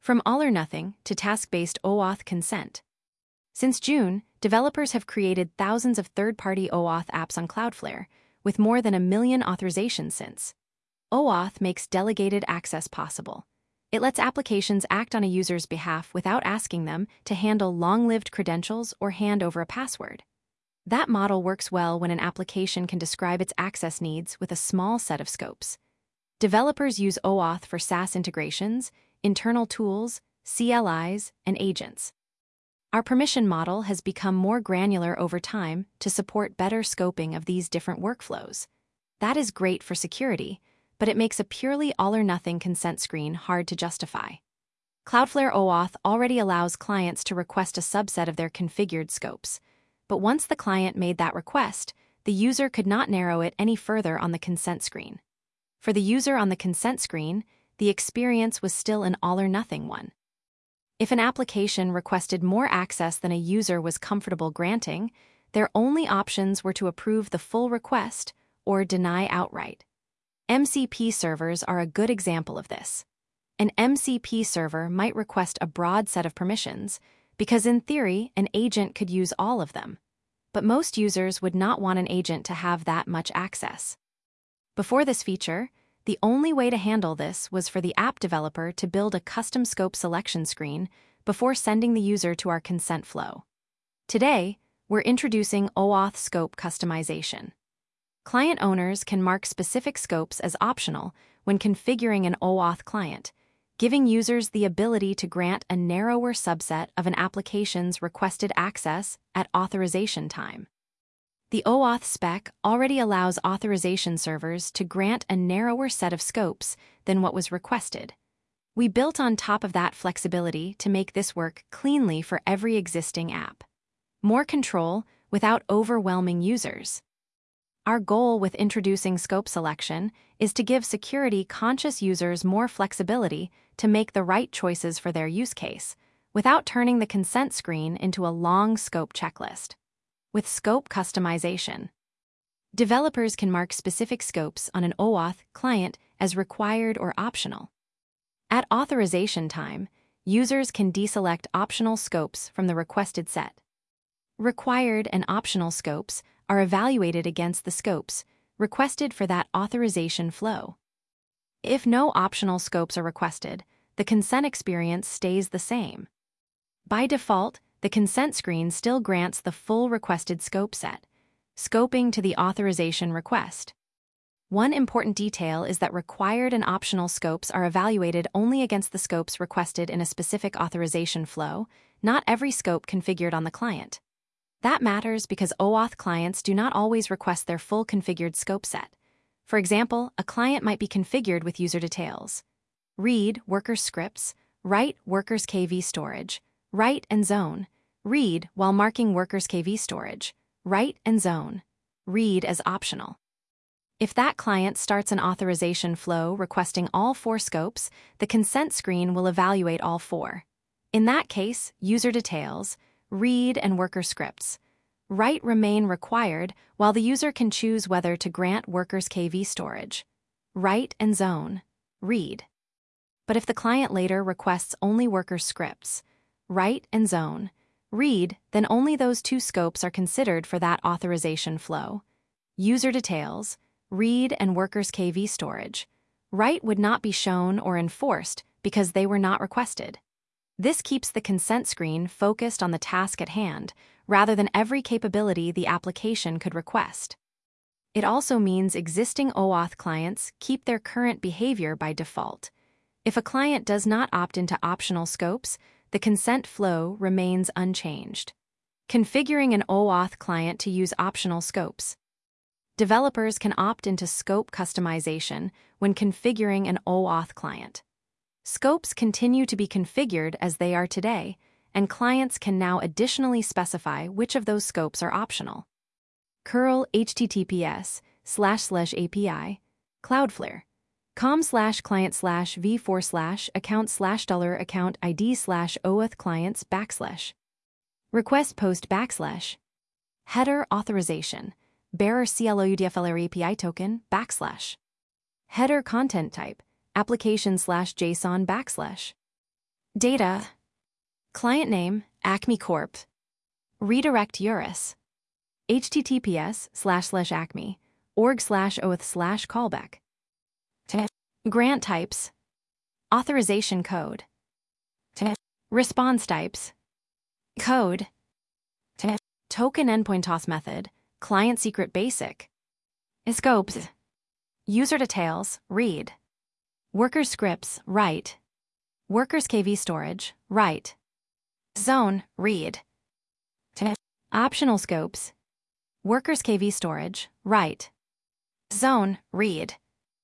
From all or nothing to task-based OAuth consent. Since June, developers have created thousands of third-party OAuth apps on Cloudflare, with more than 1 million authorizations since. OAuth makes delegated access possible. It lets applications act on a user's behalf without asking them to handle long-lived credentials or hand over a password. That model works well when an application can describe its access needs with a small set of scopes. Developers use OAuth for SaaS integrations, internal tools, CLIs, and agents. Our permission model has become more granular over time to support better scoping of these different workflows. That is great for security, but it makes a purely all-or-nothing consent screen hard to justify. Cloudflare OAuth already allows clients to request a subset of their configured scopes, but once the client made that request, the user could not narrow it any further on the consent screen. For the user on the consent screen, the experience was still an all-or-nothing one. If an application requested more access than a user was comfortable granting, their only options were to approve the full request or deny outright. MCP servers are a good example of this. An MCP server might request a broad set of permissions, because in theory, an agent could use all of them. But most users would not want an agent to have that much access. Before this feature, the only way to handle this was for the app developer to build a custom scope selection screen before sending the user to our consent flow. Today, we're introducing OAuth scope customization. Client owners can mark specific scopes as optional when configuring an OAuth client, giving users the ability to grant a narrower subset of an application's requested access at authorization time. The OAuth spec already allows authorization servers to grant a narrower set of scopes than what was requested. We built on top of that flexibility to make this work cleanly for every existing app. More control without overwhelming users. Our goal with introducing scope selection is to give security-conscious users more flexibility to make the right choices for their use case, without turning the consent screen into a long scope checklist. With scope customization, developers can mark specific scopes on an OAuth client as required or optional. At authorization time, users can deselect optional scopes from the requested set. Required and optional scopes are evaluated against the scopes requested for that authorization flow. If no optional scopes are requested, the consent experience stays the same. By default, the consent screen still grants the full requested scope set, scoping to the authorization request. One important detail is that required and optional scopes are evaluated only against the scopes requested in a specific authorization flow, not every scope configured on the client. That matters because OAuth clients do not always request their full configured scope set. For example, a client might be configured with user details, read workers scripts, write workers KV storage, write and zone, read while marking workers KV storage, write and zone, read as optional. If that client starts an authorization flow requesting all 4 scopes, the consent screen will evaluate all 4. In that case, user details, read and worker scripts, write remain required while the user can choose whether to grant workers KV storage, write and zone, read. But if the client later requests only worker scripts, write and zone, read, then only those 2 scopes are considered for that authorization flow. User details, read and workers KV storage, write would not be shown or enforced because they were not requested. This keeps the consent screen focused on the task at hand rather than every capability the application could request. It also means existing OAuth clients keep their current behavior by default. If a client does not opt into optional scopes, the consent flow remains unchanged. Configuring an OAuth client to use optional scopes. Developers can opt into scope customization when configuring an OAuth client. Scopes continue to be configured as they are today, and clients can now additionally specify which of those scopes are optional. curl https://API, cloudflare.com/client/v4/account/$account ID/OAuth clients / request post / header authorization bearer CLOUDFLR API token / header content type application/JSON / Data. Client name, Acme Corp. Redirect URIS. https://acme.org/oath/callback. Grant types. Authorization code. Response types. Code. Token endpoint auth method. Client secret basic. Scopes. User details, read. Workers scripts, write. Workers KV storage, write. Zone, read. Optional scopes. Workers KV storage, write. Zone, read.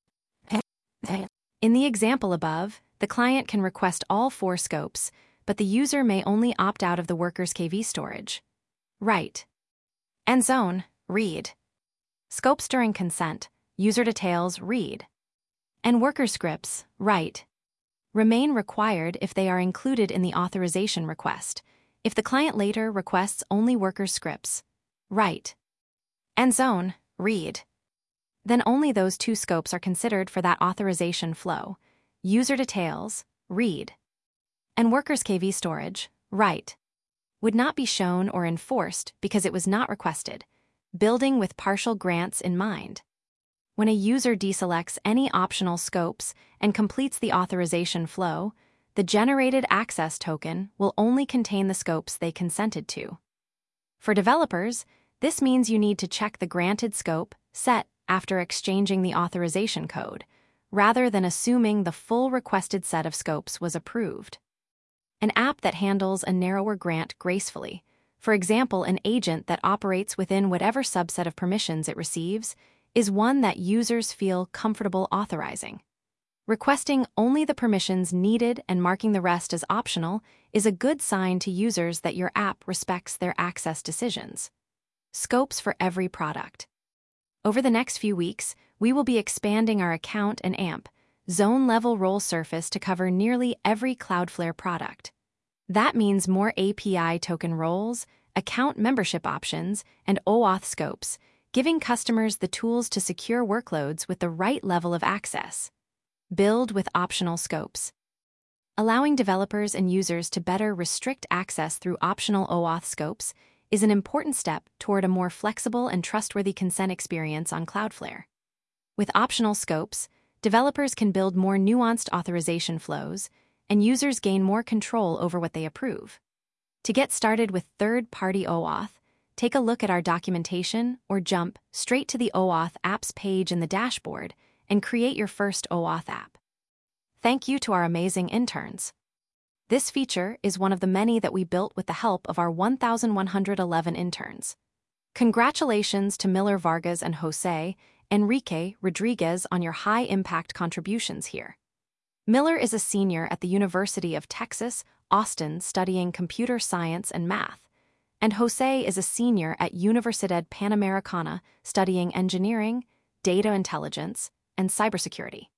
In the example above, the client can request all 4 scopes, but the user may only opt out of the workers KV storage. Write. And zone, read. Scopes during consent, user details, read. And worker scripts, write. Remain required if they are included in the authorization request. If the client later requests only worker scripts, write. And zone, read. Then only those 2 scopes are considered for that authorization flow. User details, read. And workers KV storage, write. Would not be shown or enforced because it was not requested, building with partial grants in mind. When a user deselects any optional scopes and completes the authorization flow, the generated access token will only contain the scopes they consented to. For developers, this means you need to check the granted scope set after exchanging the authorization code, rather than assuming the full requested set of scopes was approved. An app that handles a narrower grant gracefully, for example, an agent that operates within whatever subset of permissions it receives, is one that users feel comfortable authorizing. Requesting only the permissions needed and marking the rest as optional is a good sign to users that your app respects their access decisions. Scopes for every product. Over the next few weeks, we will be expanding our account and AMP zone-level role surface to cover nearly every Cloudflare product. That means more API token roles, account membership options, and OAuth scopes, giving customers the tools to secure workloads with the right level of access. Build with optional scopes. Allowing developers and users to better restrict access through optional OAuth scopes is an important step toward a more flexible and trustworthy consent experience on Cloudflare. With optional scopes, developers can build more nuanced authorization flows, and users gain more control over what they approve. To get started with third-party OAuth, take a look at our documentation or jump straight to the OAuth apps page in the dashboard and create your first OAuth app. Thank you to our amazing interns. This feature is one of the many that we built with the help of our 1,111 interns. Congratulations to Miller Vargas and Jose Enrique Rodriguez on your high-impact contributions here. Miller is a senior at the University of Texas, Austin, studying computer science and math, and Jose is a senior at Universidad Panamericana studying engineering, data intelligence, and cybersecurity.